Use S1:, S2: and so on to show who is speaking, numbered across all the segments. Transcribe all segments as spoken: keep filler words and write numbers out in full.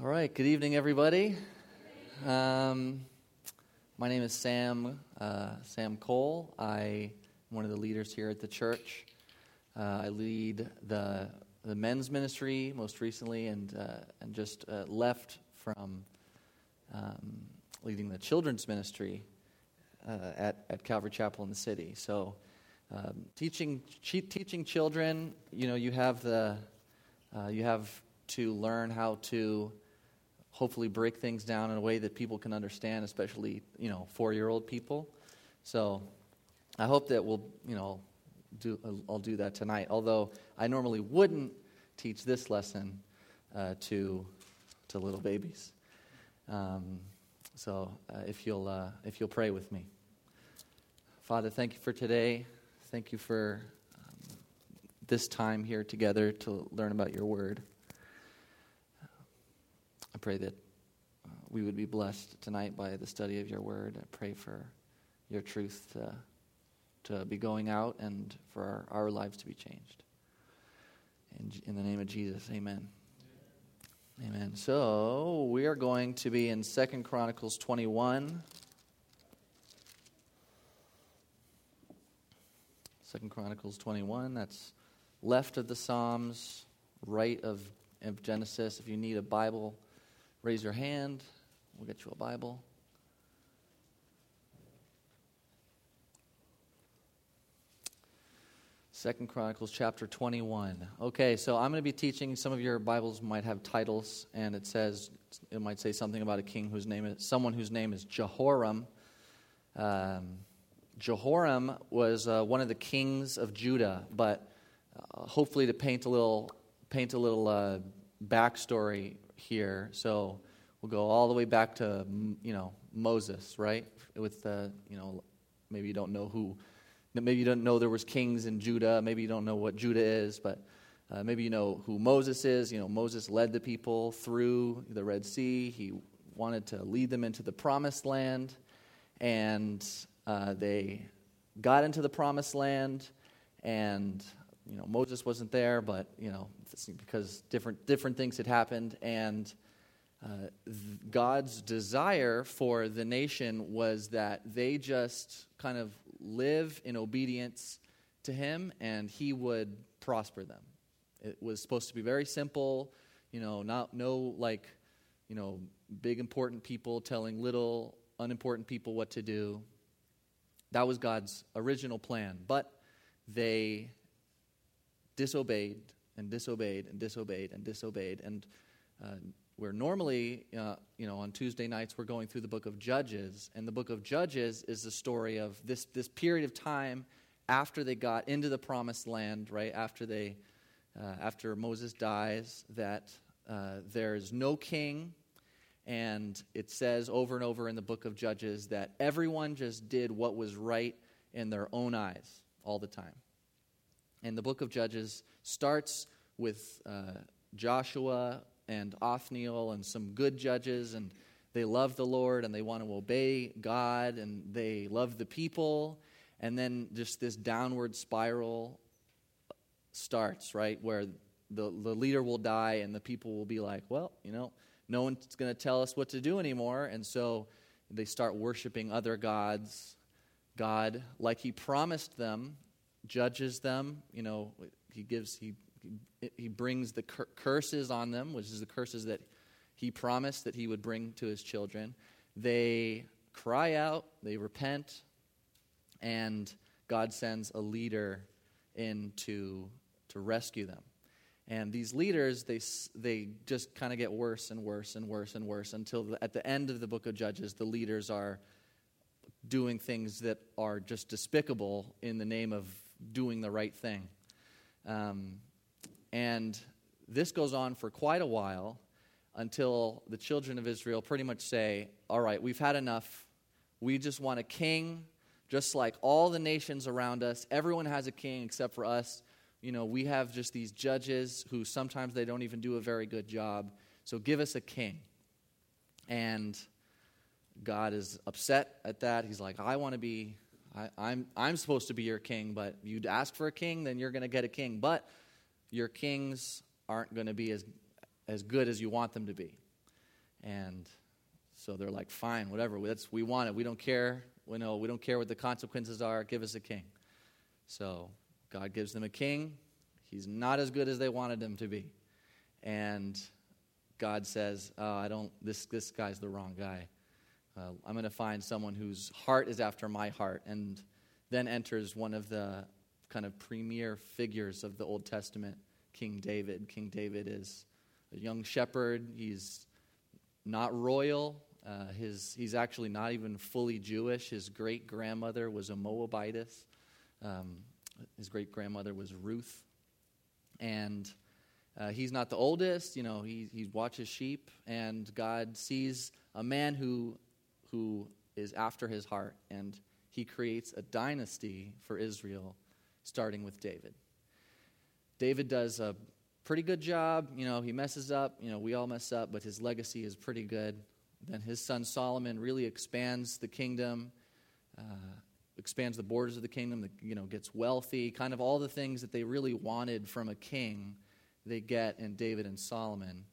S1: All right, good evening, everybody. Um, my name is Sam uh, Sam Cole. I am one of the leaders here at the church. Uh, I lead the the men's ministry most recently, and uh, and just uh, left from um, leading the children's ministry uh, at at Calvary Chapel in the city. So, um, teaching teaching children, you know, you have the uh, you have to learn how to hopefully break things down in a way that people can understand, especially, you know, four-year-old people. So I hope that we'll, you know, do I'll do that tonight. Although I normally wouldn't teach this lesson uh, to to little babies. Um, so uh, if you'll uh, if you'll pray with me, Father, thank you for today. Thank you for um, this time here together to learn about your word. I pray that uh, we would be blessed tonight by the study of your word. I pray for your truth to, to be going out and for our, our lives to be changed. In, in the name of Jesus, amen. Amen. So we are going to be in Second Chronicles twenty-one. Second Chronicles twenty-one, that's left of the Psalms, right of, of Genesis. If you need a Bible, raise your hand. We'll get you a Bible. Second Chronicles chapter twenty-one. Okay, so I'm going to be teaching. Some of your Bibles might have titles, and it says, it might say something about a king whose name is, someone whose name is Jehoram. Um, Jehoram was uh, one of the kings of Judah, but uh, hopefully to paint a little, paint a little uh, backstory here. So we'll go all the way back to, you know, Moses, right? With the, you know, maybe you don't know who, maybe you don't know there was kings in Judah. Maybe you don't know what Judah is, but uh, maybe you know who Moses is. You know, Moses led the people through the Red Sea. He wanted to lead them into the Promised Land, and uh, they got into the Promised Land, and you know, Moses wasn't there, but, you know, because different different things had happened, and uh, th- God's desire for the nation was that they just kind of live in obedience to Him, and He would prosper them. It was supposed to be very simple, you know, not no like, you know, big important people telling little unimportant people what to do. That was God's original plan, but they disobeyed and disobeyed and disobeyed and disobeyed. And uh, we're normally, uh, you know, on Tuesday nights, we're going through the book of Judges. And the book of Judges is the story of this, this period of time after they got into the Promised Land, right? After they, uh, after Moses dies, that uh, there's no king. And it says over and over in the book of Judges that everyone just did what was right in their own eyes all the time. And the book of Judges starts with uh, Joshua and Othniel and some good judges, and they love the Lord and they want to obey God and they love the people. And then just this downward spiral starts, right, where the, the leader will die and the people will be like, well, you know, no one's going to tell us what to do anymore. And so they start worshiping other gods. God, like He promised them, judges them. You know, He gives, He He brings the cur- curses on them, which is the curses that He promised that He would bring to His children. They cry out, they repent, and God sends a leader in to, to rescue them. And these leaders, they they just kind of get worse and worse and worse and worse until the, at the end of the book of Judges, the leaders are doing things that are just despicable in the name of doing the right thing. Um, and this goes on for quite a while until the children of Israel pretty much say, all right, we've had enough. We just want a king, just like all the nations around us. Everyone has a king except for us. You know, we have just these judges who sometimes they don't even do a very good job. So give us a king. And God is upset at that. He's like, I want to be, I, I'm I'm supposed to be your king, but you'd ask for a king, then you're going to get a king. But your kings aren't going to be as as good as you want them to be. And so they're like, fine, whatever, that's, we want it. We don't care. We know we don't care what the consequences are. Give us a king. So God gives them a king. He's not as good as they wanted him to be. And God says, oh, I don't, this, this guy's the wrong guy. Uh, I'm going to find someone whose heart is after my heart. And then enters one of the kind of premier figures of the Old Testament, King David. King David is a young shepherd. He's not royal. Uh, his he's actually not even fully Jewish. His great grandmother was a Moabitess. Um, his great grandmother was Ruth, and uh, he's not the oldest. You know, he he watches sheep, and God sees a man who who is after his heart, and he creates a dynasty for Israel, starting with David. David does a pretty good job. You know, he messes up. You know, we all mess up, but his legacy is pretty good. Then his son Solomon really expands the kingdom, uh, expands the borders of the kingdom, the, you know, gets wealthy. Kind of all the things that they really wanted from a king, they get in David and Solomon.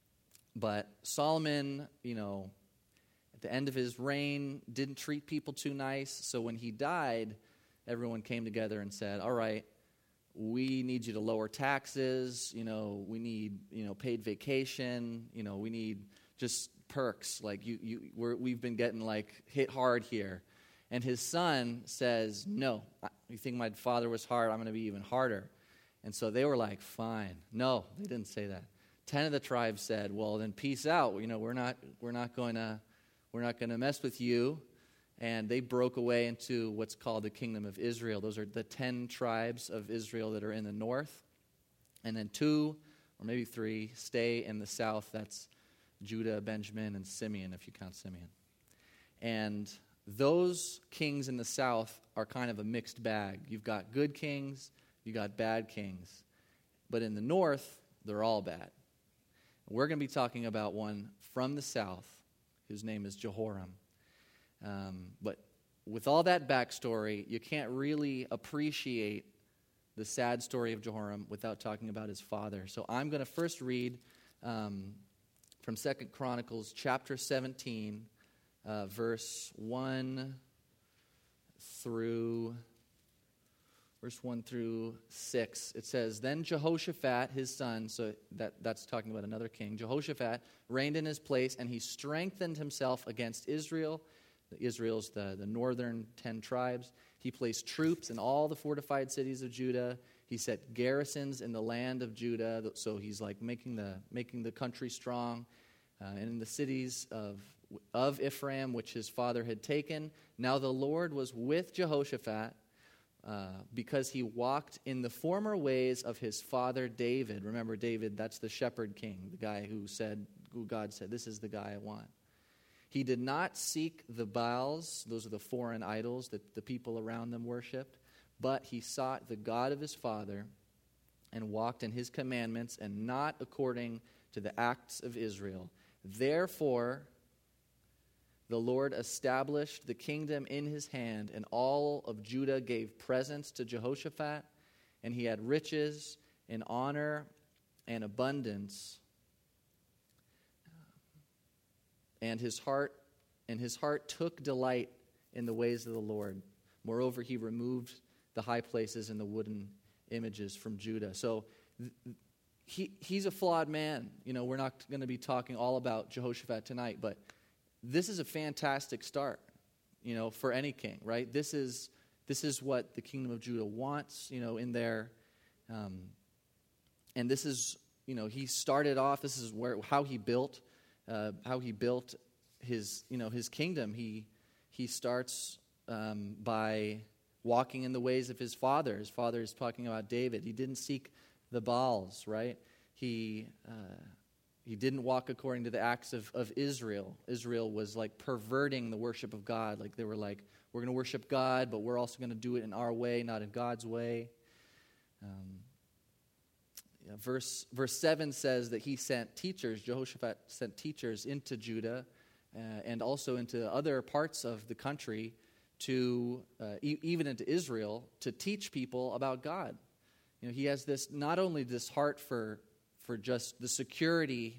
S1: But Solomon, you know, at the end of his reign, didn't treat people too nice. So when he died, everyone came together and said, all right, we need you to lower taxes, you know, we need, you know, paid vacation, you know, we need just perks, like you, you we're, we've been getting like hit hard here. And his son says, no, you think my father was hard, I'm going to be even harder. And so they were like, fine. No, they didn't say that. Ten of the tribes said, well, then peace out. You know, we're not we're not going to we're not going to mess with you. And they broke away into what's called the Kingdom of Israel. Those are the ten tribes of Israel that are in the north. And then two, or maybe three, stay in the south. That's Judah, Benjamin, and Simeon, if you count Simeon. And those kings in the south are kind of a mixed bag. You've got good kings, you got bad kings. But in the north, they're all bad. We're going to be talking about one from the south, whose name is Jehoram. Um, but with all that backstory, you can't really appreciate the sad story of Jehoram without talking about his father. So I'm going to first read um, from Second Chronicles chapter seventeen, uh, verse one through verse one through six. It says, "Then Jehoshaphat, his son," so that, that's talking about another king, "Jehoshaphat reigned in his place, and he strengthened himself against Israel." Israel's the, the northern ten tribes. He placed troops in all the fortified cities of Judah. He set garrisons in the land of Judah. So he's like making the making the country strong. Uh, and in the cities of of Ephraim, which his father had taken. Now the Lord was with Jehoshaphat uh, because he walked in the former ways of his father David. Remember David, that's the shepherd king, the guy who said, who God said, this is the guy I want. He did not seek the Baals, those are the foreign idols that the people around them worshipped, but he sought the God of his father and walked in his commandments and not according to the acts of Israel. Therefore, the Lord established the kingdom in his hand, and all of Judah gave presents to Jehoshaphat, and he had riches and honor and abundance. And his heart and his heart took delight in the ways of the Lord. Moreover, he removed the high places and the wooden images from Judah. So th- he he's a flawed man. You know, we're not going to be talking all about Jehoshaphat tonight, but this is a fantastic start, you know, for any king, right? This is this is what the kingdom of Judah wants, you know, in there. Um, and this is, you know, he started off, this is where how he built Uh, how he built his, you know, his kingdom. He he starts um, by walking in the ways of his father. His father is talking about David. He didn't seek the Baals, right? He uh, he didn't walk according to the acts of, of Israel. Israel was like perverting the worship of God. Like they were like, we're going to worship God, but we're also going to do it in our way, not in God's way. Um, Yeah, verse verse seven says that he sent teachers, Jehoshaphat sent teachers into Judah uh, and also into other parts of the country, to uh, e- even into Israel, to teach people about God. You know, he has this, not only this heart for for just the security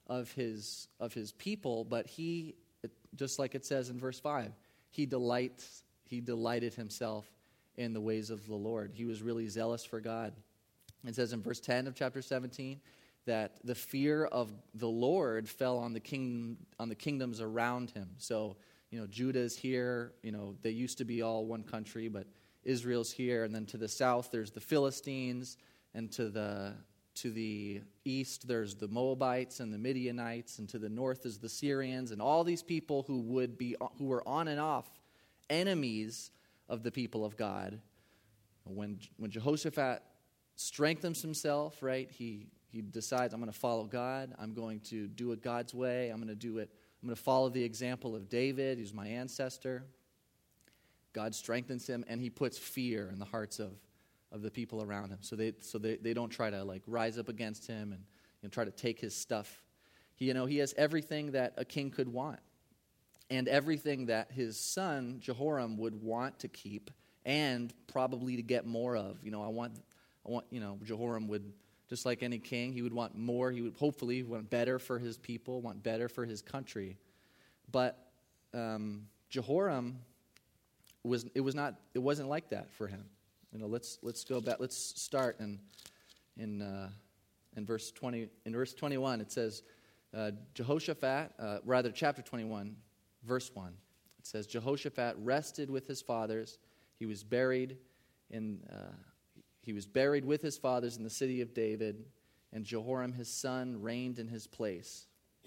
S1: of his of his people, but he, just like it says in verse five, he delights he delighted himself in the ways of the Lord. He was really zealous for God. It says in verse ten of chapter seventeen that the fear of the Lord fell on the king on the kingdoms around him. So, you know, Judah's here. You know, they used to be all one country, but Israel's here, and then to the south there's the Philistines, and to the to the east there's the Moabites and the Midianites, and to the north is the Syrians, and all these people who would be who were on and off enemies of the people of God. When when Jehoshaphat strengthens himself, right, he he decides, I'm going to follow God. I'm going to do it God's way. I'm going to do it. I'm going to follow the example of David, who's my ancestor. God strengthens him, and he puts fear in the hearts of, of the people around him. So they so they, they don't try to like rise up against him and you know, try to take his stuff. He, you know, he has everything that a king could want, and everything that his son Jehoram would want to keep, and probably to get more of. You know, I want, I want. You know, Jehoram would, just like any king, he would want more. He would hopefully want better for his people, want better for his country. But um, Jehoram was it was not it wasn't like that for him. You know, let's let's go back. Let's start in in uh, in verse twenty. In verse twenty-one, it says uh, Jehoshaphat, uh, rather chapter twenty-one, verse one. It says Jehoshaphat rested with his fathers. He was buried in. Uh, He was buried with his fathers in the city of David, and Jehoram his son reigned in his place.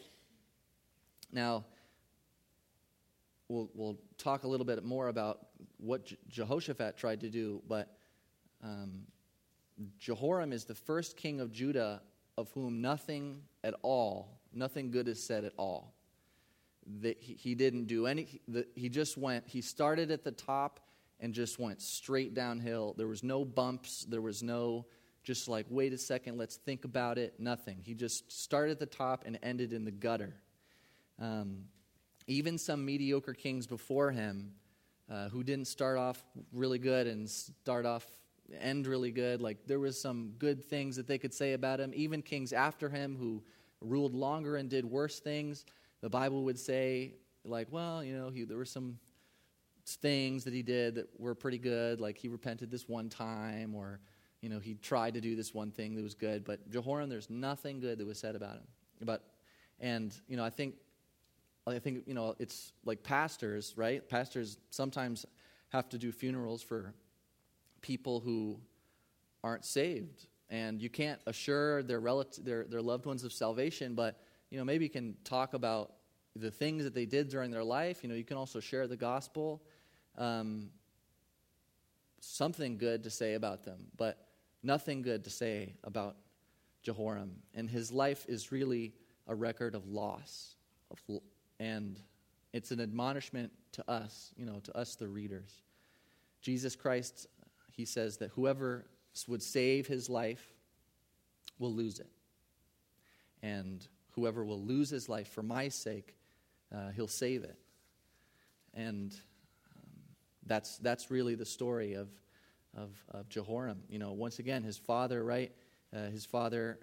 S1: Now, we'll, we'll talk a little bit more about what Je- Jehoshaphat tried to do, but um, Jehoram is the first king of Judah of whom nothing at all, nothing good is said at all. That he, he didn't do any, the, he just went, he started at the top and just went straight downhill. There was no bumps. There was no just like, wait a second, let's think about it. Nothing. He just started at the top and ended in the gutter. Um, even some mediocre kings before him uh, who didn't start off really good and start off, end really good, like there was some good things that they could say about him. Even kings after him who ruled longer and did worse things, the Bible would say, like, well, you know, he, there were some things that he did that were pretty good, like he repented this one time, or you know he tried to do this one thing that was good. But Jehoram, there's nothing good that was said about him. About and you know I think I think you know it's like pastors, right? Pastors sometimes have to do funerals for people who aren't saved, and you can't assure their relative, their their loved ones of salvation, but you know maybe you can talk about the things that they did during their life. You know you can also share the gospel. Um, something good to say about them, but nothing good to say about Jehoram. And his life is really a record of loss, of, and it's an admonishment to us, you know, to us the readers. Jesus Christ, he says that whoever would save his life will lose it, and whoever will lose his life for my sake, uh, he'll save it. And That's that's really the story of, of of Jehoram. You know, once again, his father, right? Uh, his father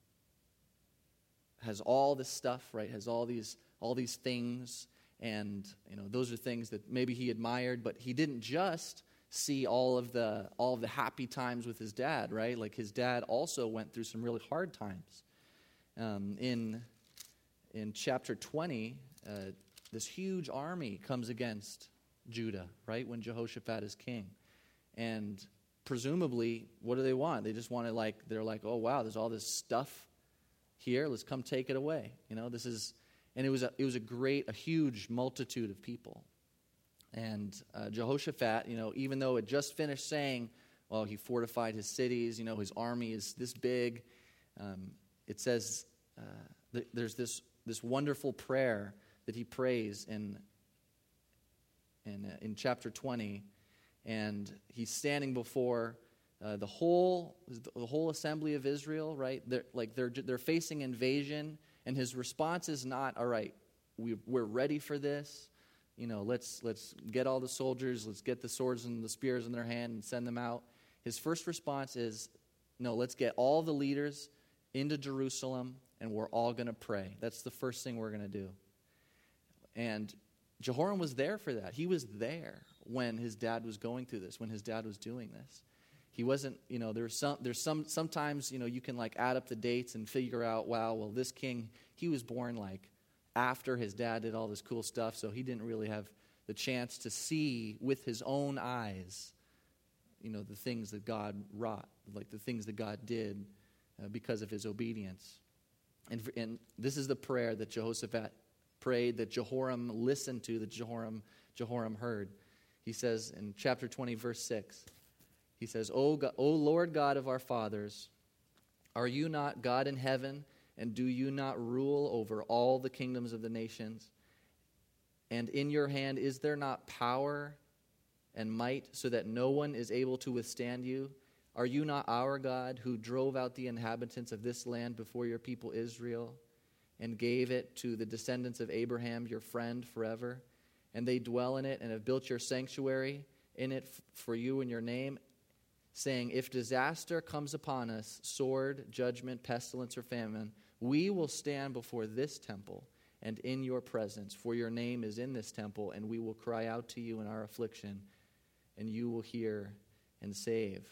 S1: has all this stuff, right? Has all these all these things, and you know, those are things that maybe he admired, but he didn't just see all of the all of the happy times with his dad, right? Like his dad also went through some really hard times. Um, in in chapter twenty, uh, this huge army comes against Judah, right, when Jehoshaphat is king. And presumably, what do they want? They just want to, like, they're like, oh, wow, there's all this stuff here. Let's come take it away. You know, this is, and it was a, it was a great, a huge multitude of people. And uh, Jehoshaphat, you know, even though it just finished saying, well, he fortified his cities, you know, his army is this big, um, it says uh, th- there's this, this wonderful prayer that he prays in In, uh, in chapter twenty, and he's standing before uh, the whole the whole assembly of Israel, right? They're, like they're they're facing invasion, and his response is not, all right, we we're ready for this, you know, let's let's get all the soldiers, let's get the swords and the spears in their hand and send them out. His first response is, no, let's get all the leaders into Jerusalem, and we're all going to pray. That's the first thing we're going to do. And Jehoram was there for that. He was there when his dad was going through this, when his dad was doing this. He wasn't, you know, there's some, there's some, sometimes, you know, you can like add up the dates and figure out, wow, well, this king, he was born like after his dad did all this cool stuff, so he didn't really have the chance to see with his own eyes, you know, the things that God wrought, like the things that God did uh, because of his obedience. And, and this is the prayer that Jehoshaphat prayed, that Jehoram listened to, that Jehoram, Jehoram heard. He says in chapter twenty, verse six, he says, O, God, O Lord God of our fathers, are you not God in heaven, and do you not rule over all the kingdoms of the nations? And in your hand is there not power and might, so that no one is able to withstand you? Are you not our God, who drove out the inhabitants of this land before your people Israel, and gave it to the descendants of Abraham, your friend, forever? And they dwell in it and have built your sanctuary in it for you and your name, saying, if disaster comes upon us, sword, judgment, pestilence, or famine, we will stand before this temple and in your presence, for your name is in this temple, and we will cry out to you in our affliction, and you will hear and save.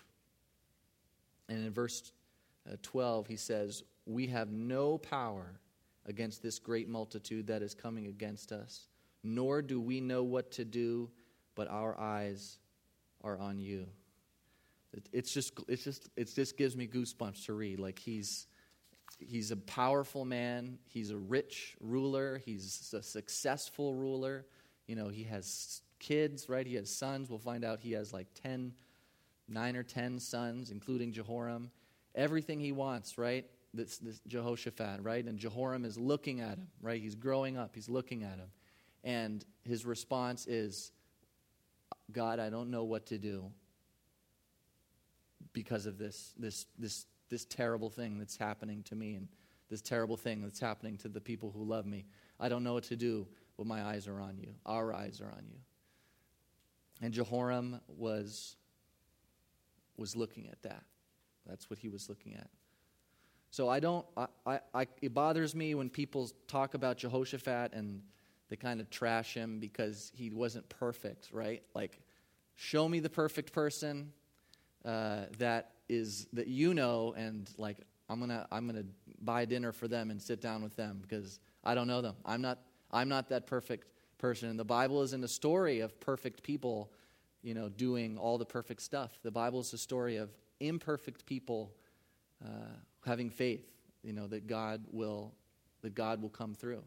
S1: And in verse twelve, he says, we have no power against this great multitude that is coming against us, nor do we know what to do, but our eyes are on you. It's just, it's just, it just gives me goosebumps to read. Like he's, he's a powerful man. He's a rich ruler. He's a successful ruler. You know, he has kids, right? He has sons. We'll find out he has like ten, nine or ten sons, including Jehoram. Everything he wants, right? This, this Jehoshaphat, right? And Jehoram is looking at him, right? He's growing up. He's looking at him. And his response is, God, I don't know what to do because of this, this, this, this terrible thing that's happening to me, and this terrible thing that's happening to the people who love me. I don't know what to do, but my eyes are on you. Our eyes are on you. And Jehoram was, was looking at that. That's what he was looking at. So I don't, I, I, I, it bothers me when people talk about Jehoshaphat and they kind of trash him because he wasn't perfect, right? Like, show me the perfect person uh, that is that you know, and like I'm gonna I'm gonna buy dinner for them and sit down with them because I don't know them. I'm not I'm not that perfect person. And the Bible isn't a story of perfect people, you know, doing all the perfect stuff. The Bible is a story of imperfect people uh, having faith, you know, that God will that God will come through.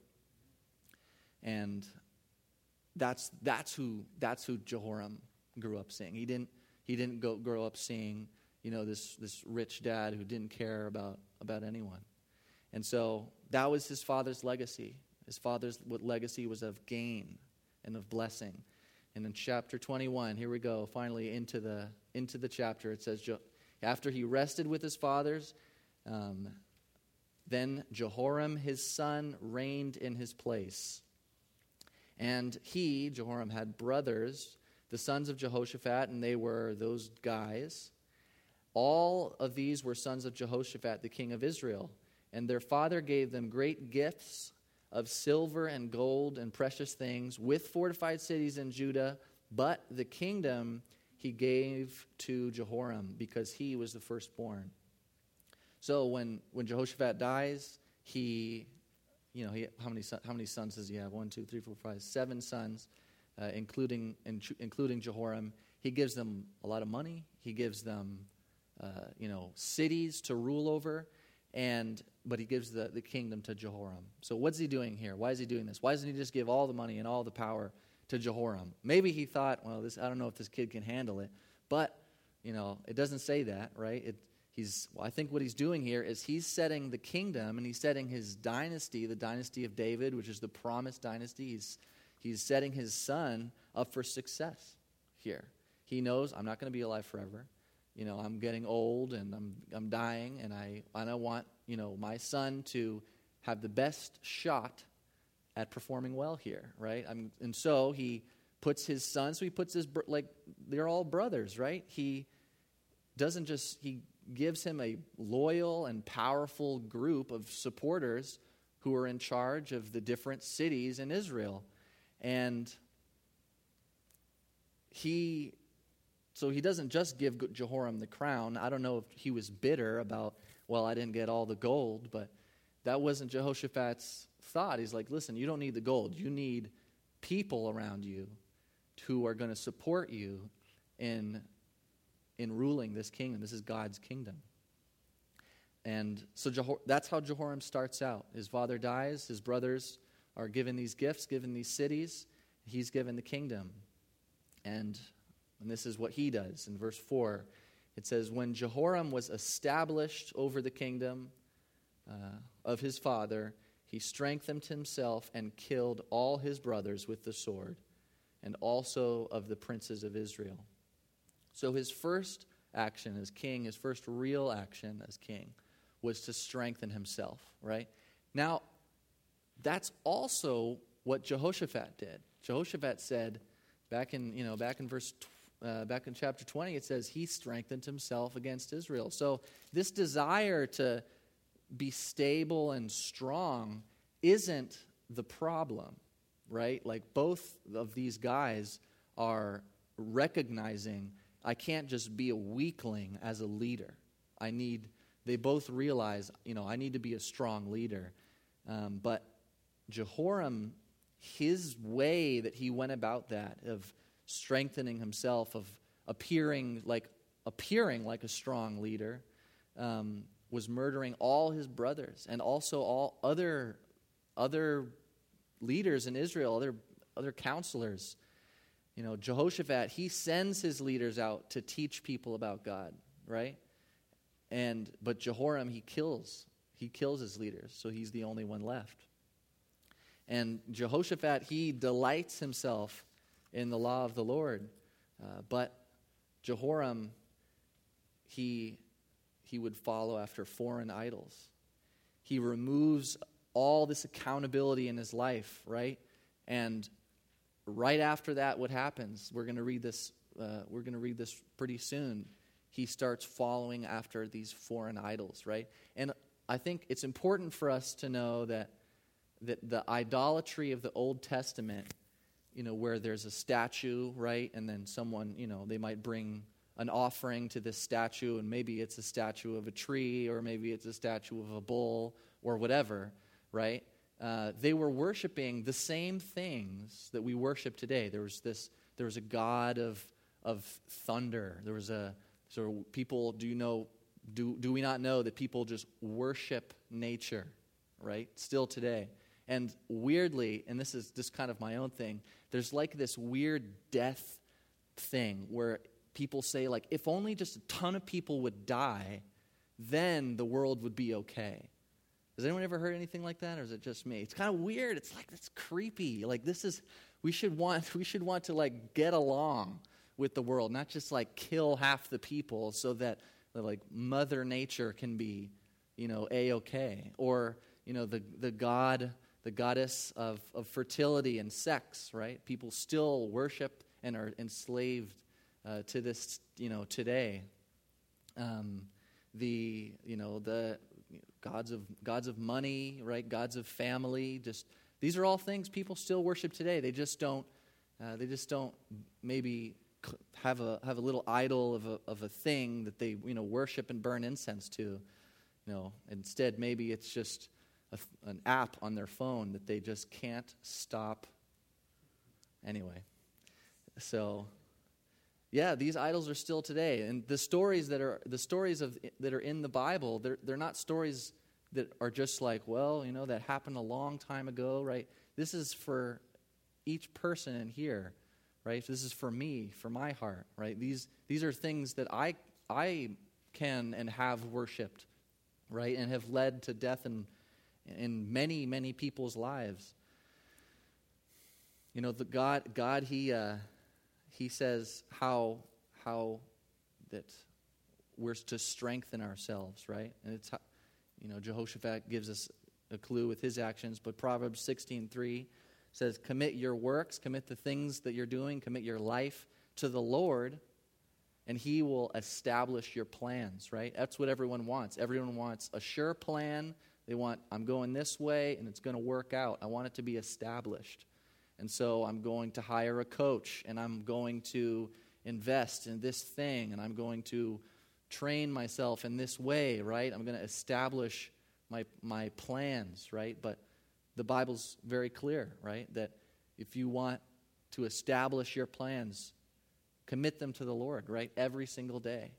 S1: And that's that's who that's who Jehoram grew up seeing. He didn't he didn't go grow up seeing, you know, this this rich dad who didn't care about about anyone. And so that was his father's legacy. His father's legacy was of gain and of blessing. And in chapter twenty-one, here we go, finally into the into the chapter. It says, after he rested with his fathers, um, then Jehoram his son reigned in his place. And he, Jehoram, had brothers, the sons of Jehoshaphat, and they were those guys. All of these were sons of Jehoshaphat, the king of Israel. And their father gave them great gifts of silver and gold and precious things, with fortified cities in Judah. But the kingdom he gave to Jehoram, because he was the firstborn. So when, when Jehoshaphat dies, he... You know, he, how many son, how many sons does he have? One, two, three, four, five, seven sons, uh, including in, including Jehoram. He gives them a lot of money. He gives them, uh, you know, cities to rule over, and but he gives the, the kingdom to Jehoram. So what's he doing here? Why is he doing this? Why doesn't he just give all the money and all the power to Jehoram? Maybe he thought, well, this I don't know if this kid can handle it, but you know, it doesn't say that, right? It. He's, well, I think what he's doing here is he's setting the kingdom, and he's setting his dynasty, the dynasty of David, which is the promised dynasty. He's, he's setting his son up for success here. He knows, I'm not going to be alive forever. You know, I'm getting old, and I'm I'm dying, and I, and I want, you know, my son to have the best shot at performing well here, right? I'm, and so he puts his son, so he puts his, like, they're all brothers, right? He doesn't just, he gives him a loyal and powerful group of supporters who are in charge of the different cities in Israel. And he, so he doesn't just give Jehoram the crown. I don't know if he was bitter about, well, I didn't get all the gold, but that wasn't Jehoshaphat's thought. He's like, listen, you don't need the gold. You need people around you who are going to support you in, in ruling this kingdom. This is God's kingdom. And so Jehor- that's how Jehoram starts out. His father dies. His brothers are given these gifts, given these cities. He's given the kingdom. And, and this is what he does. In verse four, it says, when Jehoram was established over the kingdom uh, of his father, he strengthened himself and killed all his brothers with the sword, and also of the princes of Israel. So his first action as king, his first real action as king, was to strengthen himself, right? Now, that's also what Jehoshaphat did. Jehoshaphat said, back in, you know, back in verse, uh, back in chapter twenty, it says he strengthened himself against Israel. So this desire to be stable and strong isn't the problem, right? Like both of these guys are recognizing I can't just be a weakling as a leader. I need, they both realize, you know, I need to be a strong leader. Um, but Jehoram, his way that he went about that, of strengthening himself, of appearing like appearing like a strong leader, um, was murdering all his brothers and also all other other leaders in Israel, other other counselors. You know, Jehoshaphat, he sends his leaders out to teach people about God, right? And but Jehoram, he kills. He kills his leaders, so he's the only one left. And Jehoshaphat, he delights himself in the law of the Lord. Uh, but Jehoram, he, he would follow after foreign idols. He removes all this accountability in his life, right? And right after that, what happens? We're going to read this. Uh, we're going to read this pretty soon. He starts following after these foreign idols, right? And I think it's important for us to know that that the idolatry of the Old Testament, you know, where there's a statue, right, and then someone, you know, they might bring an offering to this statue, and maybe it's a statue of a tree, or maybe it's a statue of a bull, or whatever, right? Uh, they were worshiping the same things that we worship today. There was this, there was a god of of thunder. There was a so people. Do you know? Do do we not know that people just worship nature, right? Still today. And weirdly, and this is just kind of my own thing, there's like this weird death thing where people say, like, if only just a ton of people would die, then the world would be okay. Has anyone ever heard anything like that, or is it just me? It's kind of weird. It's like, it's creepy. Like, this is, we should want, we should want to, like, get along with the world, not just, like, kill half the people so that, like, Mother Nature can be, you know, A-okay. Or, you know, the, the God... the goddess of, of fertility and sex, right? People still worship and are enslaved uh, to this, you know, today. Um, the, you know, the gods of gods of money, right? Gods of family. Just these are all things people still worship today. They just don't. Uh, they just don't maybe have a have a little idol of a of a thing that they, you know, worship and burn incense to. You know, instead maybe it's just A, an app on their phone that they just can't stop. Anyway, so yeah, these idols are still today, and the stories that are the stories of that are in the Bible, they're they're not stories that are just like, well, you know, that happened a long time ago, right? This is for each person in here, right? This is for me, for my heart, right? These these are things that I I can and have worshipped, right, and have led to death and in many, many people's lives. You know, the God, God, He, uh, He says how how that we're to strengthen ourselves, right? And it's, how, you know, Jehoshaphat gives us a clue with his actions, but Proverbs sixteen three says, "Commit your works, commit the things that you're doing, commit your life to the Lord, and he will establish your plans, right? That's what everyone wants. Everyone wants a sure plan. They want, I'm going this way, and it's going to work out. I want it to be established. And so I'm going to hire a coach, and I'm going to invest in this thing, and I'm going to train myself in this way, right? I'm going to establish my my plans, right? But the Bible's very clear, right? That if you want to establish your plans, commit them to the Lord, right? Every single day.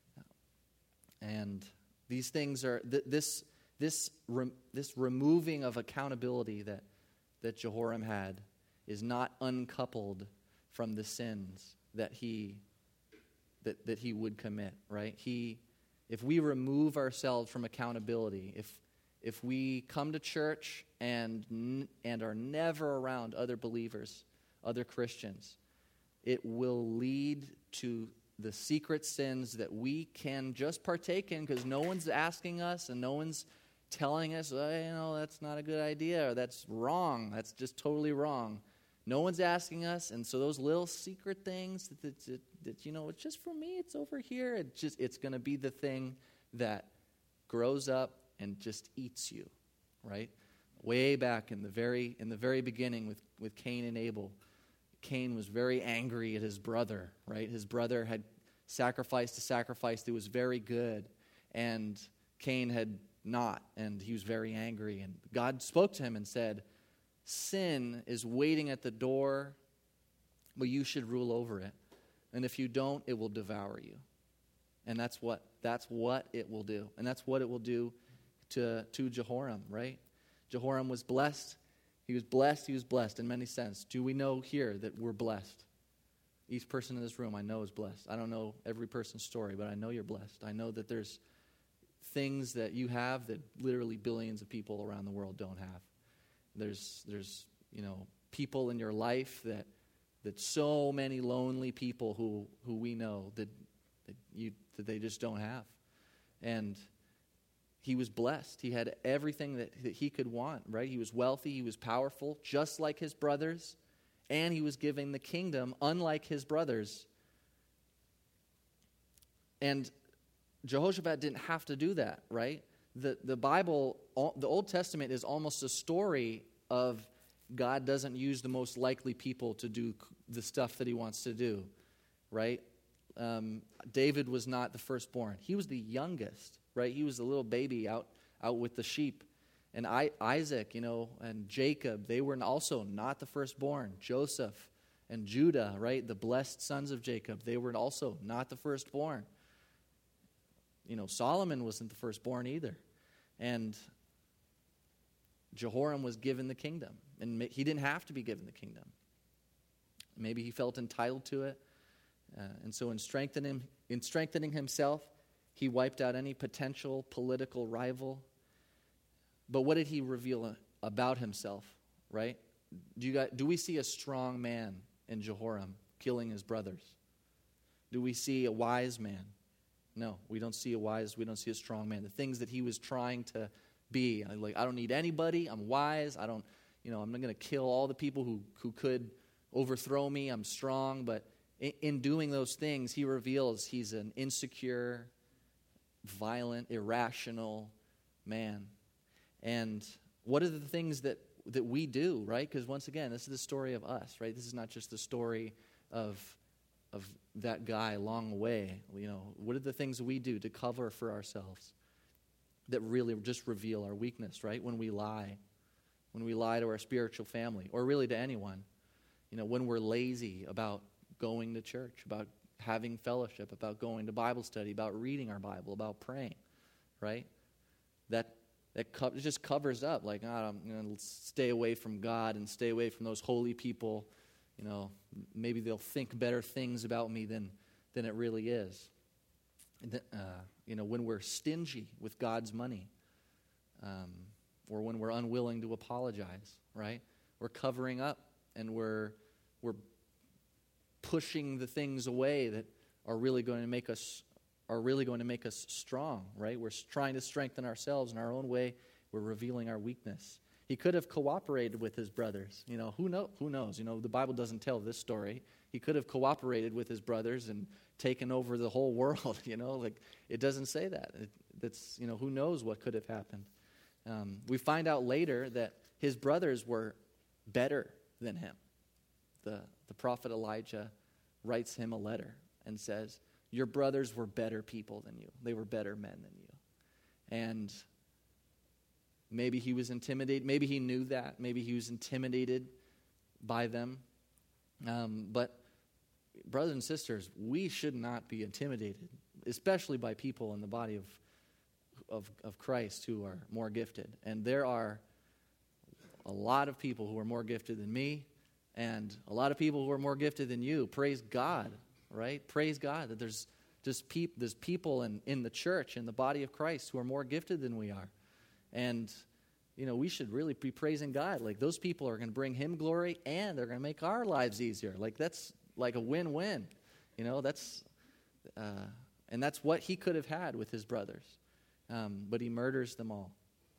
S1: And these things are, th- this this re- this removing of accountability that, that Jehoram had is not uncoupled from the sins that he that, that he would commit, right? He, if we remove ourselves from accountability, if if we come to church and and are never around other believers, other Christians, it will lead to the secret sins that we can just partake in because no one's asking us and no one's telling us, oh, you know, that's not a good idea or that's wrong. That's just totally wrong. No one's asking us, and so those little secret things that, that, that, that you know, it's just for me, it's over here. It just it's going to be the thing that grows up and just eats you, right? Way back in the very in the very beginning with, with Cain and Abel, Cain was very angry at his brother, right? His brother had sacrificed a sacrifice that was very good, and Cain had not, and he was very angry. And God spoke to him and said, sin is waiting at the door, but you should rule over it. And if you don't, it will devour you. And that's what that's what it will do. And that's what it will do to, to Jehoram, right? Jehoram was blessed. He was blessed. He was blessed in many senses. Do we know here that we're blessed? Each person in this room I know is blessed. I don't know every person's story, but I know you're blessed. I know that there's things that you have that literally billions of people around the world don't have. There's, there's, you know, people in your life that that so many lonely people who, who we know that that you that they just don't have. And he was blessed. He had everything that, that he could want, right? He was wealthy, he was powerful, just like his brothers, and he was given the kingdom, unlike his brothers. And Jehoshaphat didn't have to do that, right? The the Bible, the Old Testament is almost a story of God doesn't use the most likely people to do the stuff that he wants to do, right? Um, David was not the firstborn. He was the youngest, right? He was the little baby out, out with the sheep. And I, Isaac, you know, and Jacob, they were also not the firstborn. Joseph and Judah, right? The blessed sons of Jacob, they were also not the firstborn. You know, Solomon wasn't the firstborn either. And Jehoram was given the kingdom. And he didn't have to be given the kingdom. Maybe he felt entitled to it. Uh, and so in strengthening, in strengthening himself, he wiped out any potential political rival. But what did he reveal about himself, right? Do you got, do we see a strong man in Jehoram killing his brothers? Do we see a wise man? No, we don't see a wise, we don't see a strong man. The things that he was trying to be, like, I don't need anybody, I'm wise, I don't, you know, I'm not going to kill all the people who, who could overthrow me, I'm strong, but in, in doing those things, he reveals he's an insecure, violent, irrational man. And what are the things that, that we do, right? Because once again, this is the story of us, right? This is not just the story of of that guy long away. You know, what are the things we do to cover for ourselves that really just reveal our weakness, right? When we lie, when we lie to our spiritual family, or really to anyone. You know, when we're lazy about going to church, about having fellowship, about going to Bible study, about reading our Bible, about praying, right? That that co- it just covers up, like, oh, I'm going to stay away from God and stay away from those holy people. You know, maybe they'll think better things about me than than it really is. Uh, you know, when we're stingy with God's money, um, or when we're unwilling to apologize, right? We're covering up and we're we're pushing the things away that are really going to make us are really going to make us strong, right? We're trying to strengthen ourselves in our own way. We're revealing our weakness. He could have cooperated with his brothers. You know, who know, who knows? You know, the Bible doesn't tell this story. He could have cooperated with his brothers and taken over the whole world, you know. Like, it doesn't say that. It, that's, you know, who knows what could have happened. Um, we find out later that his brothers were better than him. The, the prophet Elijah writes him a letter and says, your brothers were better people than you. They were better men than you. And maybe he was intimidated. Maybe he knew that. Maybe he was intimidated by them. Um, but brothers and sisters, we should not be intimidated, especially by people in the body of, of, of Christ who are more gifted. And there are a lot of people who are more gifted than me, and a lot of people who are more gifted than you. Praise God, right? Praise God that there's just peop- there's people in, in the church, in the body of Christ, who are more gifted than we are. And, you know, we should really be praising God. Like, those people are going to bring him glory, and they're going to make our lives easier. Like, that's like a win-win. You know, that's, uh, and that's what he could have had with his brothers. Um, but he murders them all.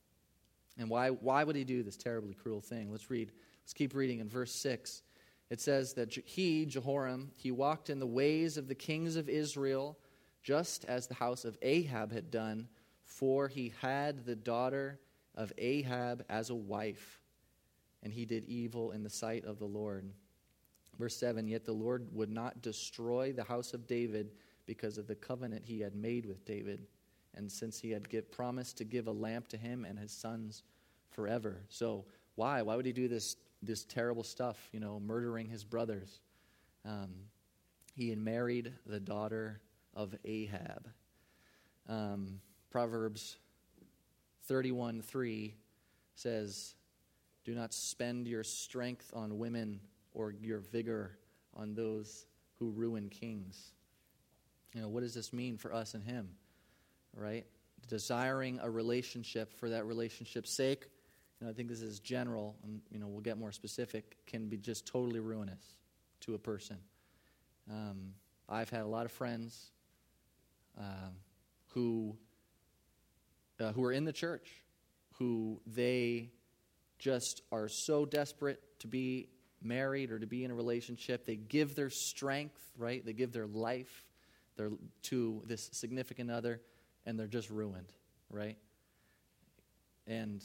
S1: And why, why would he do this terribly cruel thing? Let's read, let's keep reading in verse six. It says that he, Jehoram, he walked in the ways of the kings of Israel, just as the house of Ahab had done, for he had the daughter of Ahab as a wife, and he did evil in the sight of the Lord. Verse seven, yet the Lord would not destroy the house of David because of the covenant he had made with David, and since he had give, promised to give a lamp to him and his sons forever. So why? Why would he do this this terrible stuff, you know, murdering his brothers? Um, he had married the daughter of Ahab. Um, Proverbs thirty-one three says, do not spend your strength on women or your vigor on those who ruin kings. You know, what does this mean for us and him? Right? Desiring a relationship for that relationship's sake. And I think this is general, and you know, we'll get more specific, can be just totally ruinous to a person. Um, I've had a lot of friends uh, who uh, who are in the church, who they just are so desperate to be married or to be in a relationship. They give their strength, right? They give their life their, to this significant other, and they're just ruined, right? And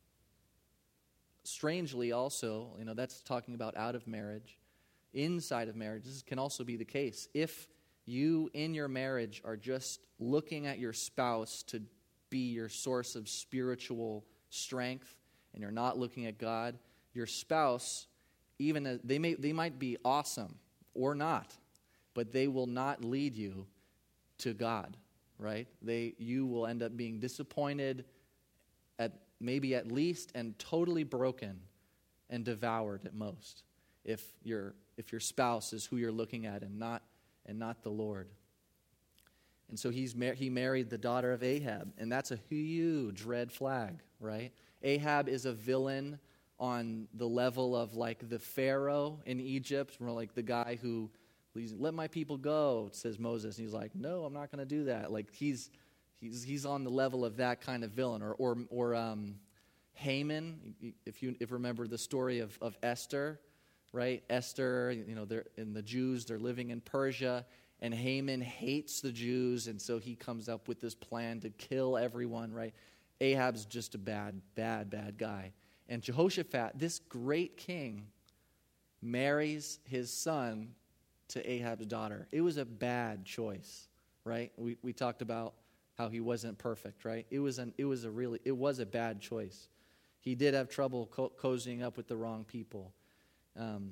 S1: strangely also, you know, that's talking about out of marriage. Inside of marriage, this can also be the case. If you in your marriage are just looking at your spouse to be your source of spiritual strength, and you're not looking at God, your spouse, even as, they may they might be awesome or not, but they will not lead you to God, right? They you will end up being disappointed at maybe at least, and totally broken and devoured at most, if your if your spouse is who you're looking at and not and not the Lord. And so he's mar- he married the daughter of Ahab, and that's a huge red flag, right? Ahab is a villain on the level of like the Pharaoh in Egypt, or like the guy who, let my people go, says Moses, and he's like, no, I'm not going to do that. Like he's he's he's on the level of that kind of villain, or or or um, Haman. If you if you remember the story of of Esther, right? Esther, you know, they're in the Jews, they're living in Persia. And Haman hates the Jews, and so he comes up with this plan to kill everyone, right? Ahab's just a bad, bad, bad guy. And Jehoshaphat, this great king, marries his son to Ahab's daughter. It was a bad choice, right? We we talked about how he wasn't perfect, right? It was an it was a really it was a bad choice. He did have trouble co- cozying up with the wrong people. Um,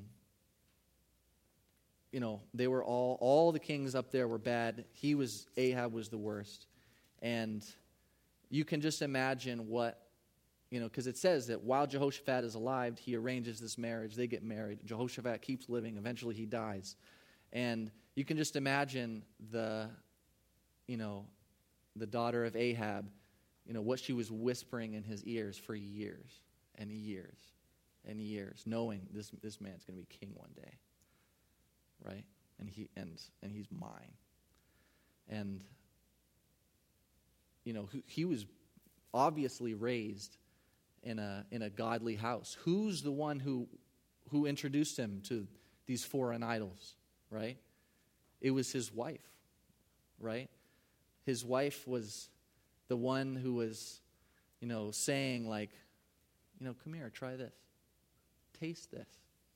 S1: You know, they were all, all the kings up there were bad. He was, Ahab was the worst. And you can just imagine what, you know, because it says that while Jehoshaphat is alive, he arranges this marriage. They get married. Jehoshaphat keeps living. Eventually he dies. And you can just imagine the, you know, the daughter of Ahab, you know, what she was whispering in his ears for years and years and years, knowing this, this man's going to be king one day. Right? And he and and he's mine. And you know, he, he was obviously raised in a in a godly house. Who's the one who who introduced him to these foreign idols, right? It was his wife, right? His wife was the one who was, you know, saying like, you know, come here, try this. Taste this.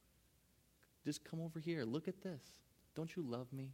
S1: Just come over here. Look at this. Don't you love me?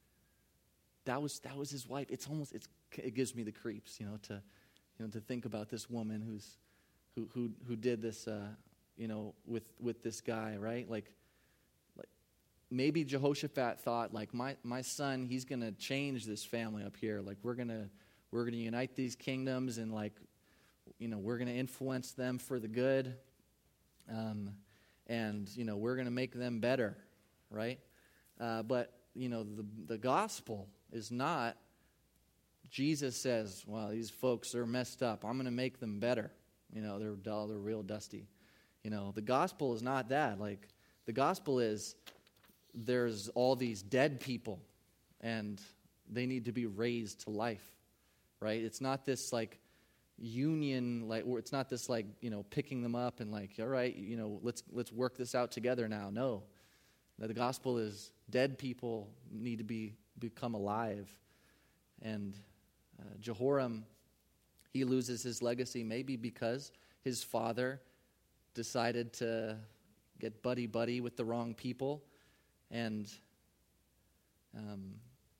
S1: That was that was his wife. It's almost it's it gives me the creeps, you know, to you know to think about this woman who's who who who did this, uh, you know, with with this guy, right? Like, like maybe Jehoshaphat thought, like, my my son, he's gonna change this family up here. Like, we're gonna we're gonna unite these kingdoms, and like, you know, we're gonna influence them for the good. Um, and you know, we're gonna make them better, right? Uh, but you know, the the gospel is not. Jesus says, well, these folks are messed up. I'm going to make them better. You know, they're dull, they're real dusty. You know, the gospel is not that. Like, the gospel is there's all these dead people, and they need to be raised to life, right? It's not this, like, union, like, or it's not this, like, you know, picking them up and, like, all right, you know, let's let's work this out together now. No. The gospel is dead people need to be become alive. And uh, Jehoram, he loses his legacy maybe because his father decided to get buddy-buddy with the wrong people. And um,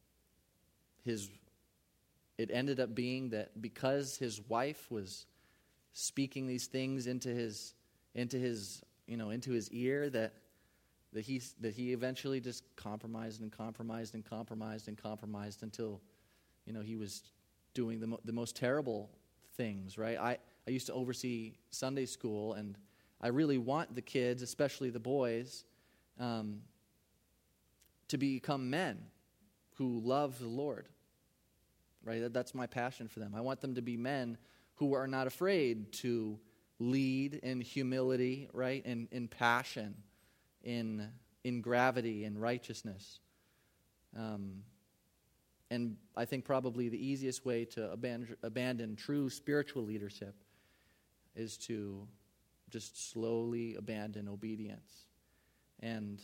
S1: his it ended up being that because his wife was speaking these things into his into his you know into his ear, that that he that he eventually just compromised and compromised and compromised and compromised until you know he was doing the mo- the most terrible things, right? I, I used to oversee Sunday school, and I really want the kids, especially the boys, um, to become men who love the Lord, right? That, that's my passion for them. I want them to be men who are not afraid to lead in humility, right? In, in passion, in, in gravity, in righteousness. Um And I think probably the easiest way to abandon, abandon true spiritual leadership is to just slowly abandon obedience. And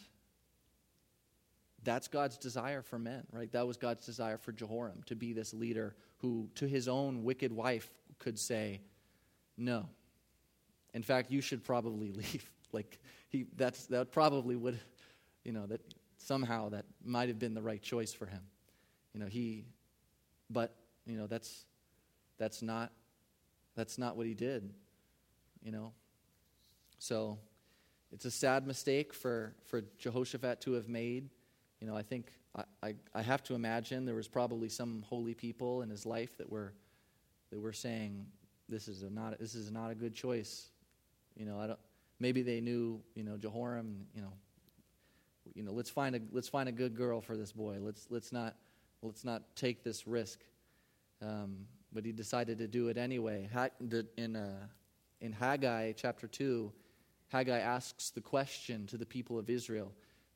S1: that's God's desire for men, right? That was God's desire for Jehoram, to be this leader who, to his own wicked wife, could say, no. In fact, you should probably leave. Like, he, that's, that probably would, you know, that somehow that might have been the right choice for him. You know, he, but, you know, that's, that's not, that's not what he did, you know. So, it's a sad mistake for, for Jehoshaphat to have made. You know, I think, I, I, I have to imagine there was probably some holy people in his life that were, that were saying, this is a not, this is not a good choice. You know, I don't, maybe they knew, you know, Jehoram, you know, you know, let's find a, let's find a good girl for this boy. Let's, let's not, Let's not take this risk. Um, but he decided to do it anyway. In, uh, in Haggai chapter two, Haggai asks the question to the people of Israel,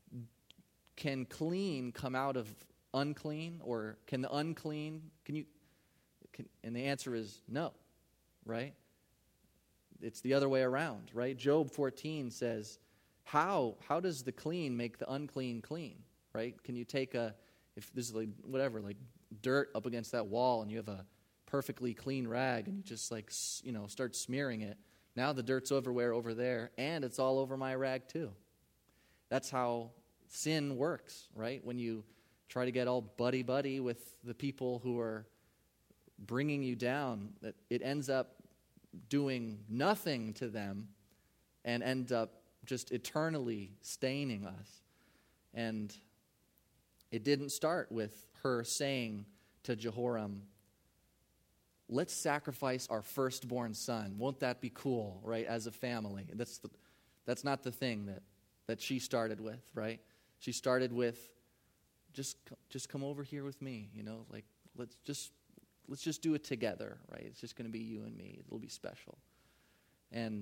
S1: can clean come out of unclean? Or can the unclean, can you, can, and the answer is no, right? It's the other way around, right? Job fourteen says, how, how does the clean make the unclean clean, right? Can you take a, if this is like, whatever, like dirt up against that wall and you have a perfectly clean rag and you just like, you know, start smearing it. Now the dirt's everywhere over there and it's all over my rag too. That's how sin works, right? When you try to get all buddy-buddy with the people who are bringing you down, that it ends up doing nothing to them and ends up just eternally staining us. And it didn't start with her saying to Jehoram, let's sacrifice our firstborn son. Won't that be cool, right, as a family? That's the, that's not the thing that, that she started with, right? She started with, just just come over here with me, you know, like let's just let's just do it together, right? It's just going to be you and me. It'll be special. And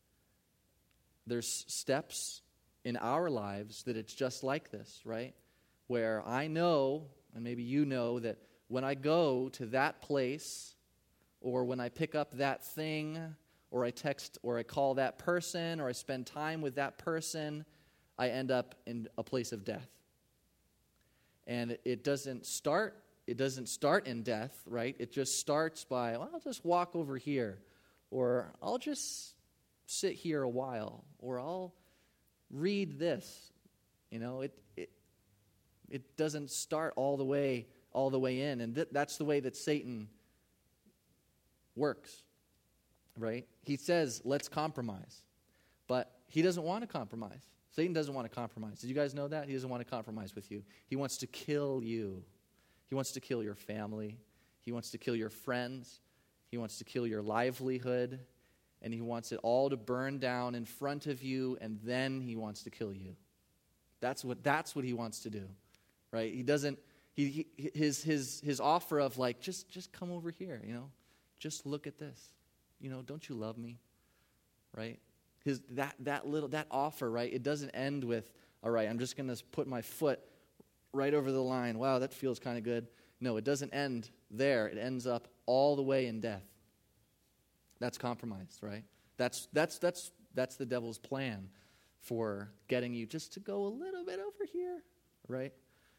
S1: there's steps in our lives that it's just like this, right? Where I know, and maybe you know, that when I go to that place, or when I pick up that thing, or I text or I call that person, or I spend time with that person, I end up in a place of death. And it doesn't start, it doesn't start in death, right? It just starts by, well, I'll just walk over here, or I'll just sit here a while, or I'll read this. You know, it it it doesn't start all the way all the way in, and th- that's the way that Satan works, right? He says, let's compromise, but he doesn't want to compromise. Satan doesn't want to compromise. Did you guys know that? He doesn't want to compromise with you. He wants to kill you. He wants to kill your family. He wants to kill your friends. He wants to kill your livelihood. And he wants it all to burn down in front of you, and then he wants to kill you. That's what that's what he wants to do, right? He doesn't, he, he his his his offer of like, just, just come over here, you know? Just look at this. You know, don't you love me? Right? His that that little that offer, right? It doesn't end with, all right, I'm just going to put my foot right over the line. Wow, that feels kind of good. No, it doesn't end there. It ends up all the way in death. That's compromise, right? That's that's that's that's the devil's plan for getting you just to go a little bit over here, right?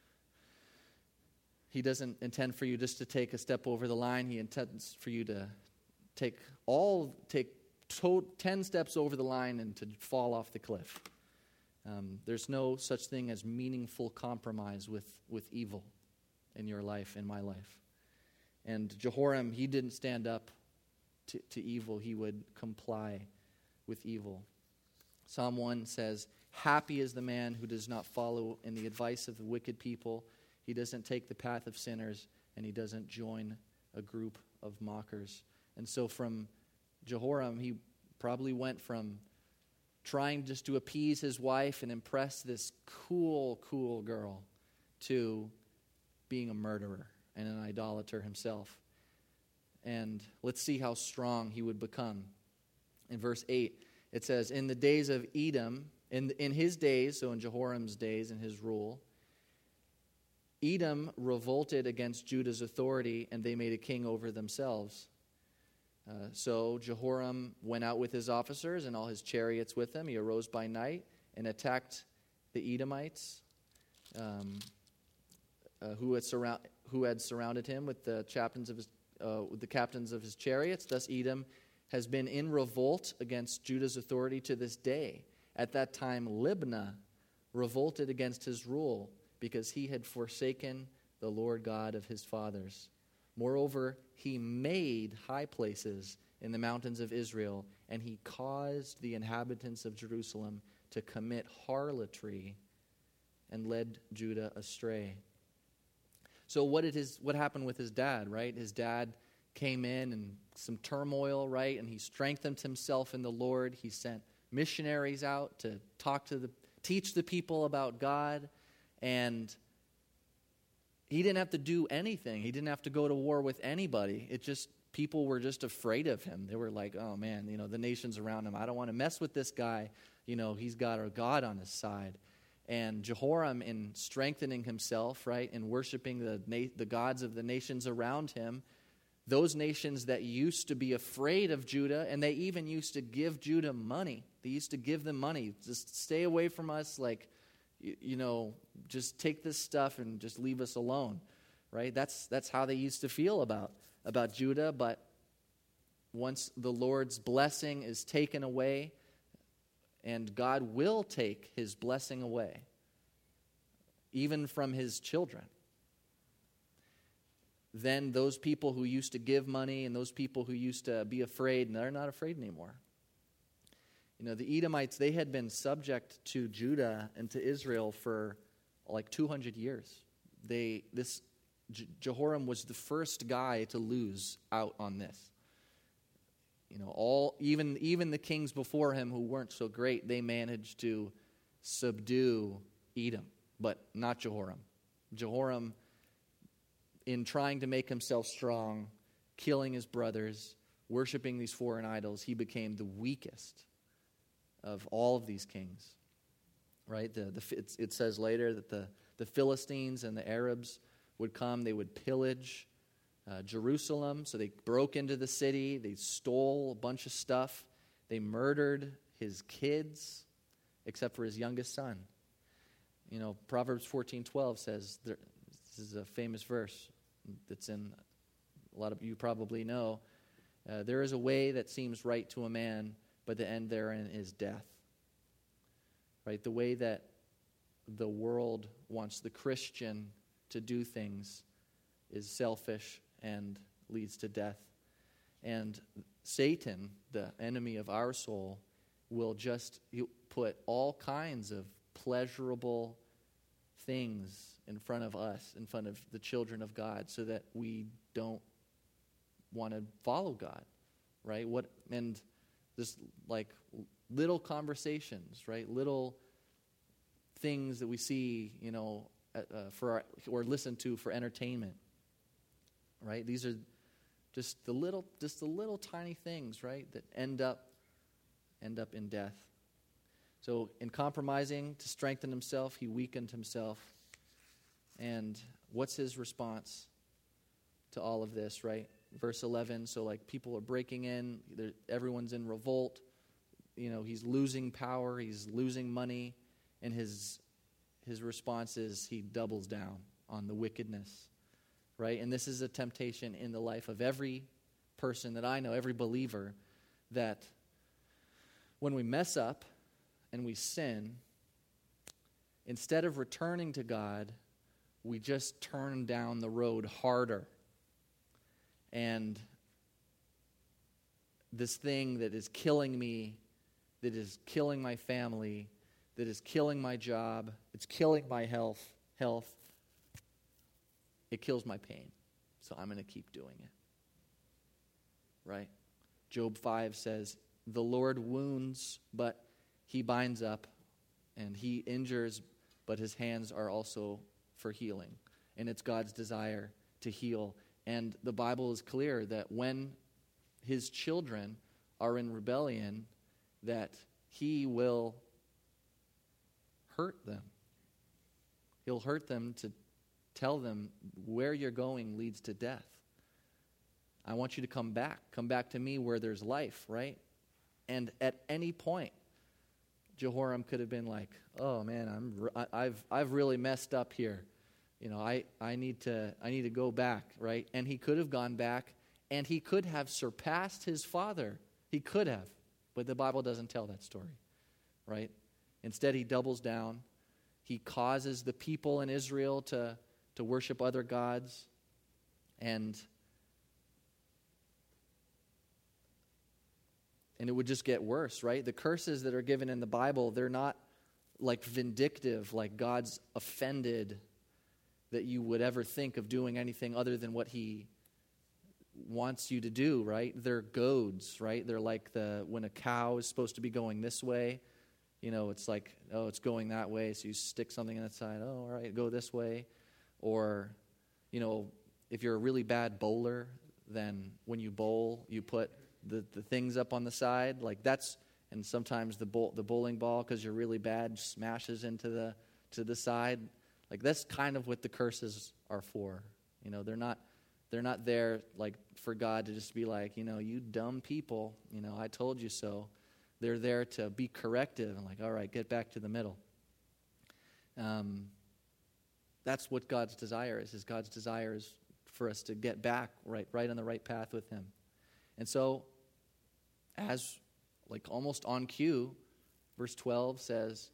S1: He doesn't intend for you just to take a step over the line. He intends for you to take all take to, ten steps over the line and to fall off the cliff. Um, there's no such thing as meaningful compromise with, with evil in your life, in my life. And Jehoram, he didn't stand up to, to evil. He would comply with evil. Psalm one says, happy is the man who does not follow in the advice of the wicked people. He doesn't take the path of sinners, and he doesn't join a group of mockers. And so from Jehoram, he probably went from trying just to appease his wife and impress this cool, cool girl to being a murderer and an idolater himself. And let's see how strong he would become. In verse eight, it says, in the days of Edom, in, in his days, so in Jehoram's days, in his rule, Edom revolted against Judah's authority, and they made a king over themselves. Uh, so Jehoram went out with his officers and all his chariots with him. He arose by night and attacked the Edomites um, uh, who had surround, who had surrounded him with the captains of his uh, with the captains of his chariots. Thus Edom has been in revolt against Judah's authority to this day. At that time, Libnah revolted against his rule because he had forsaken the Lord God of his fathers. Moreover, he made high places in the mountains of Israel, and he caused the inhabitants of Jerusalem to commit harlotry and led Judah astray. So what did his what happened with his dad, right? His dad came in and some turmoil, right? And he strengthened himself in the Lord. He sent missionaries out to talk to the teach the people about God, and he didn't have to do anything. He didn't have to go to war with anybody. It just, people were just afraid of him. They were like, oh man, you know, the nations around him, I don't want to mess with this guy. You know, he's got our God on his side. And Jehoram, in strengthening himself, right, and worshiping the na- the gods of the nations around him, those nations that used to be afraid of Judah, and they even used to give Judah money. They used to give them money. Just stay away from us, like, you know, just take this stuff and just leave us alone, right? That's that's how they used to feel about, about Judah. But once the Lord's blessing is taken away, and God will take his blessing away, even from his children, then those people who used to give money and those people who used to be afraid, and they're not afraid anymore. You know, the Edomites, they had been subject to Judah and to Israel for like two hundred years. They, this Je- Jehoram was the first guy to lose out on this. You know, all even even the kings before him who weren't so great, they managed to subdue Edom, but not Jehoram. Jehoram, in trying to make himself strong, killing his brothers, worshiping these foreign idols, he became the weakest of all of these kings, right? The, the it, it says later that the, the Philistines and the Arabs would come, they would pillage uh, Jerusalem. So they broke into the city. They stole a bunch of stuff. They murdered his kids, except for his youngest son. You know, Proverbs fourteen twelve says, there, this is a famous verse that's in, a lot of you probably know, uh, there is a way that seems right to a man, but the end therein is death. Right? The way that the world wants the Christian to do things is selfish and leads to death. And Satan, the enemy of our soul, will just put all kinds of pleasurable things in front of us, in front of the children of God, so that we don't want to follow God, right? What and just like little conversations, right? Little things that we see, you know, uh, for our, or listen to for entertainment, right? These are just the little, just the little tiny things, right, that end up, end up in death. So, in compromising to strengthen himself, he weakened himself. And what's his response to all of this, right? Verse eleven. So, like, people are breaking in, everyone's in revolt. You know, he's losing power, he's losing money. And his his response is he doubles down on the wickedness, right? And this is a temptation in the life of every person that I know, every believer, that when we mess up and we sin, instead of returning to God, we just turn down the road harder. And this thing that is killing me, that is killing my family, that is killing my job, it's killing my health, health, it kills my pain. So I'm going to keep doing it. Right? Job five says, the Lord wounds, but he binds up, and he injures, but his hands are also for healing. And it's God's desire to heal. And the Bible is clear that when his children are in rebellion, that he will hurt them. He'll hurt them to tell them where you're going leads to death. I want you to come back. Come back to me where there's life, right? And at any point, Jehoram could have been like, "Oh man, I'm I've I've really messed up here. You know, I, I need to I need to go back, right?" And he could have gone back, and he could have surpassed his father. He could have, but the Bible doesn't tell that story, right? Instead, he doubles down. He causes the people in Israel to, to worship other gods. And, and it would just get worse, right? The curses that are given in the Bible, they're not like vindictive, like God's offended that you would ever think of doing anything other than what he wants you to do, right? They're goads, right? They're like the when a cow is supposed to be going this way. You know, it's like, oh, it's going that way, so you stick something on that side. Oh, all right, go this way. Or, you know, if you're a really bad bowler, then when you bowl, you put the, the things up on the side. Like that's, and sometimes the bowl, the bowling ball, because you're really bad, smashes into the to the side. Like that's kind of what the curses are for. You know, they're not they're not there like for God to just be like, you know, you dumb people, you know, I told you so. They're there to be corrective and like, all right, get back to the middle. Um, that's what God's desire is. Is God's desire is for us to get back right, right on the right path with him. And so, as like almost on cue, verse twelve says,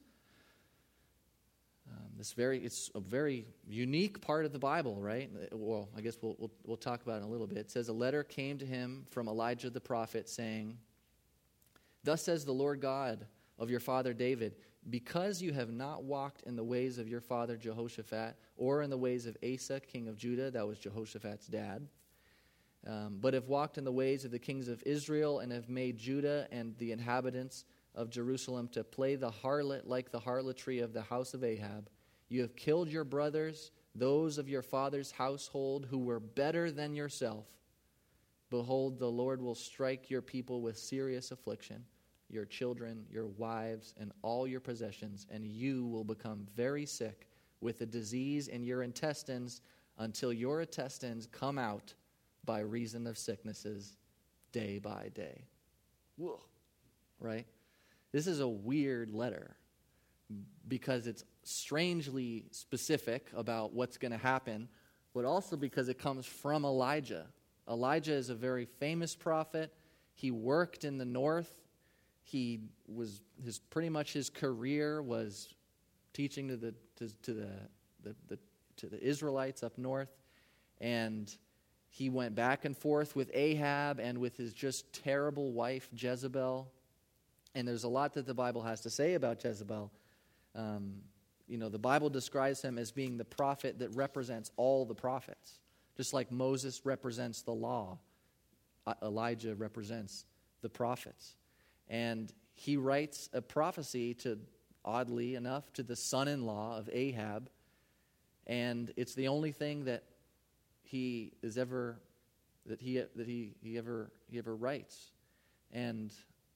S1: um, this very it's a very unique part of the Bible, right? Well, I guess we'll we'll, we'll talk about it in a little bit. It says, a letter came to him from Elijah the prophet, saying, "Thus says the Lord God of your father David, because you have not walked in the ways of your father Jehoshaphat, or in the ways of Asa, king of Judah," that was Jehoshaphat's dad, um, "but have walked in the ways of the kings of Israel, and have made Judah and the inhabitants of Jerusalem to play the harlot like the harlotry of the house of Ahab. You have killed your brothers, those of your father's household, who were better than yourself. Behold, the Lord will strike your people with serious affliction, your children, your wives, and all your possessions, and you will become very sick with a disease in your intestines until your intestines come out by reason of sicknesses day by day. Whoa. Right? This is a weird letter because it's strangely specific about what's going to happen, but also because it comes from Elijah. Elijah is a very famous prophet. He worked in the north. He was his pretty much his career was teaching to the to, to the, the, the to the Israelites up north, and he went back and forth with Ahab and with his just terrible wife Jezebel. And there's a lot that the Bible has to say about Jezebel. Um, you know, the Bible describes him as being the prophet that represents all the prophets. Just like Moses represents the law, Elijah represents the prophets. And he writes a prophecy to, oddly enough, to the son-in-law of Ahab. And it's the only thing that he is ever that he that he, he ever he ever writes. And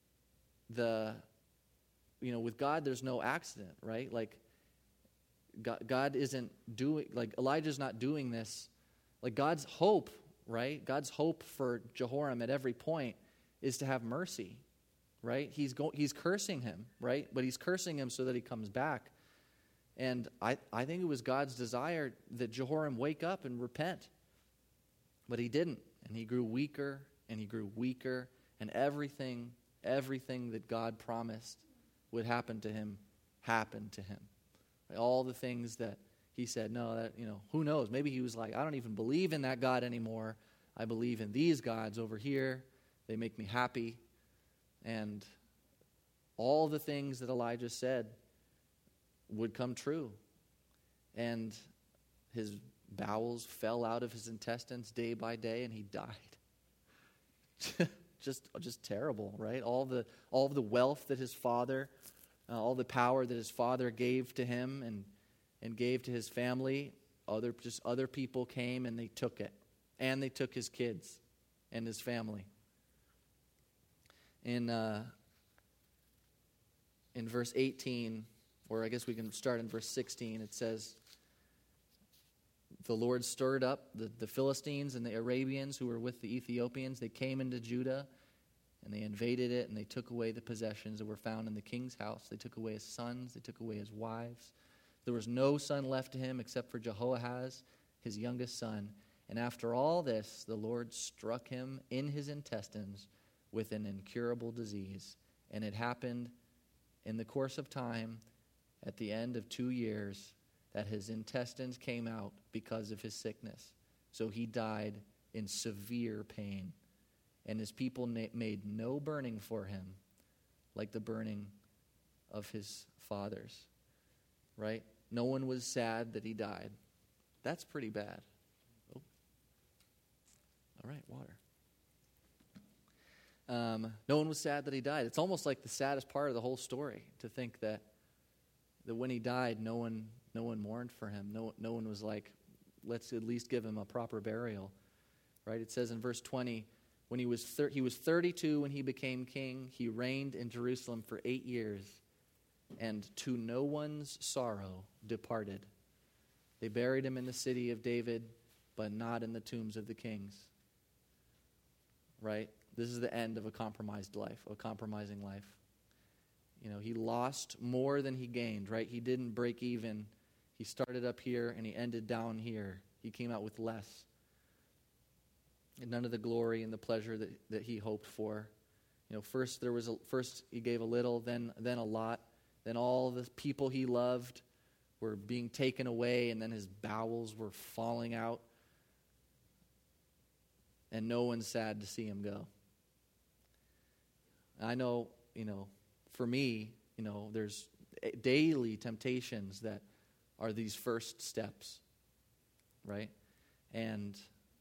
S1: the you know, with God there's no accident, right? Like God, God isn't doing like Elijah's not doing this. Like God's hope, right? God's hope for Jehoram at every point is to have mercy, right? He's go, he's cursing him, right? But he's cursing him so that he comes back. And I, I think it was God's desire that Jehoram wake up and repent. But he didn't. And he grew weaker and he grew weaker. And everything, everything that God promised would happen to him happened to him. All the things that he said, no, that, you know, who knows? Maybe he was like, I don't even believe in that God anymore. I believe in these gods over here. They make me happy. And all the things that Elijah said would come true. And his bowels fell out of his intestines day by day, and he died. just just terrible, right? All the all of the wealth that his father, uh, all the power that his father gave to him and and gave to his family, other just other people came and they took it. And they took his kids and his family. In uh, in verse eighteen, or I guess we can start in verse sixteen, it says, the Lord stirred up the, the Philistines and the Arabians who were with the Ethiopians. They came into Judah, and they invaded it, and they took away the possessions that were found in the king's house. They took away his sons. They took away his wives. There was no son left to him except for Jehoahaz, his youngest son. And after all this, the Lord struck him in his intestines with an incurable disease. And it happened in the course of time, at the end of two years, that his intestines came out because of his sickness. So he died in severe pain. And his people na- made no burning for him like the burning of his fathers. Right? No one was sad that he died. That's pretty bad. Oh. All right, water. Um, no one was sad that he died. It's almost like the saddest part of the whole story to think that that when he died, no one no one mourned for him. No no one was like, let's at least give him a proper burial. Right? It says in verse twenty, when he was thir- he was thirty-two when he became king, he reigned in Jerusalem for eight years, and to no one's sorrow departed. They buried him in the city of David, but not in the tombs of the kings. Right? This is the end of a compromised life, a compromising life. You know, he lost more than he gained, right? He didn't break even. He started up here and he ended down here. He came out with less. And none of the glory and the pleasure that, that he hoped for. You know, first there was a, first he gave a little, then then a lot. Then all the people he loved were being taken away, and then his bowels were falling out. And no one's sad to see him go. I know, you know, for me, you know, there's daily temptations that are these first steps, right? And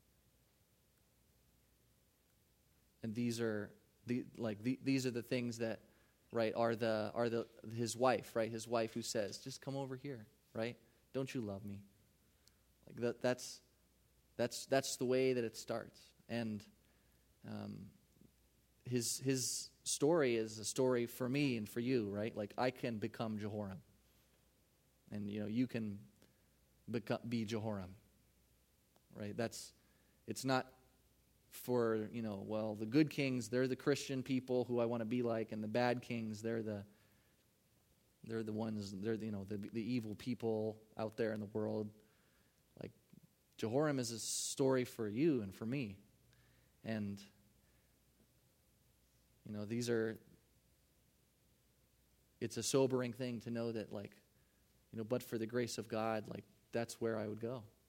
S1: and these are the like the, these are the things that, right, are the are the his wife, right? His wife who says, "Just come over here," right? Don't you love me? Like that. That's that's that's the way that it starts. And um, his his story is a story for me and for you, right? Like I can become Jehoram, and you know you can become, be Jehoram, right? That's it's not for, you know, well, the good kings, they're the Christian people who I want to be like, and the bad kings, they're the they're the ones, they're the, you know, the the evil people out there in the world. Like, Jehoram is a story for you and for me. And, you know, these are, it's a sobering thing to know that, like, you know, but for the grace of God, like, that's where I would go.